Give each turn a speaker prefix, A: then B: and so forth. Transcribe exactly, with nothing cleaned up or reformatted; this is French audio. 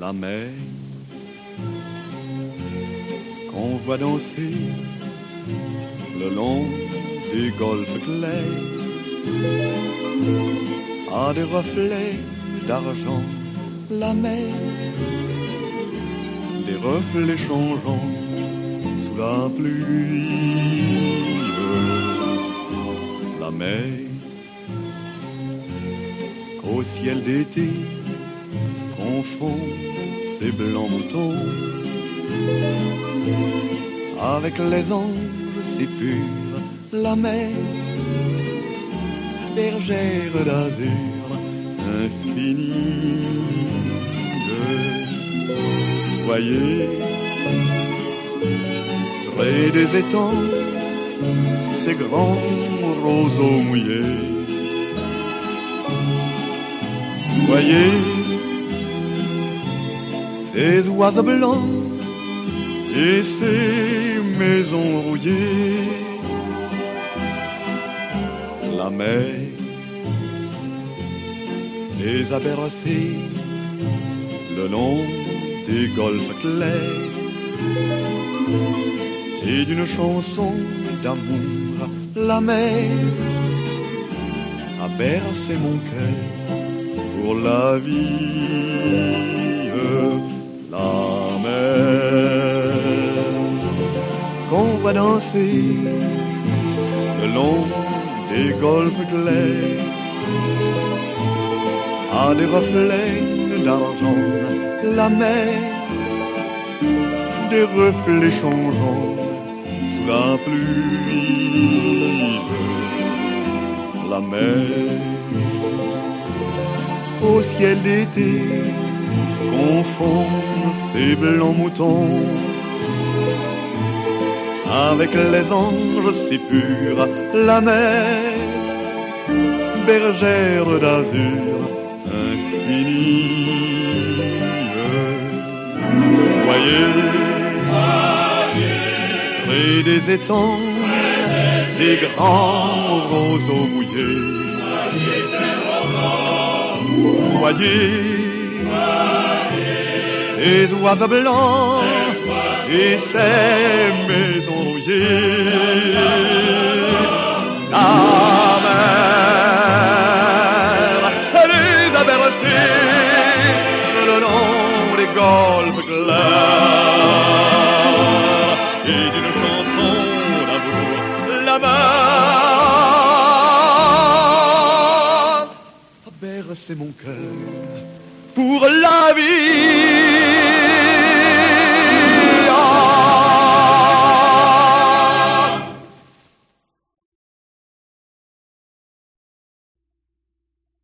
A: la mer qu'on voit danser le long des golfes clairs à des reflets d'argent, la mer, des reflets changeants sous la pluie, la mer qu'au ciel d'été confond ses blancs moutons avec les anges si purs, la mer, bergère d'azur infinie. Voyez, près des étangs, ces grands roseaux mouillés. Voyez, ces oiseaux blancs et ces maisons rouillées. La mer les a bercés le long des golfes clairs et d'une chanson d'amour, la mer a bercé mon cœur pour la vie, la mer qu'on va danser le long des golfes clairs à des reflets d'argent, la mer, des reflets changeants sous la pluie, la mer au ciel d'été confond ses blancs moutons avec les anges si purs, la mer, bergère d'azur infinie. Voyez, près des étangs, ces grands roseaux mouillés. Voyez, ces oiseaux blancs et ces maisons rouillées. La mer, elle les a bercés le long des golfes clairs et d'une chanson d'amour, la mer a bercé mon cœur pour la vie.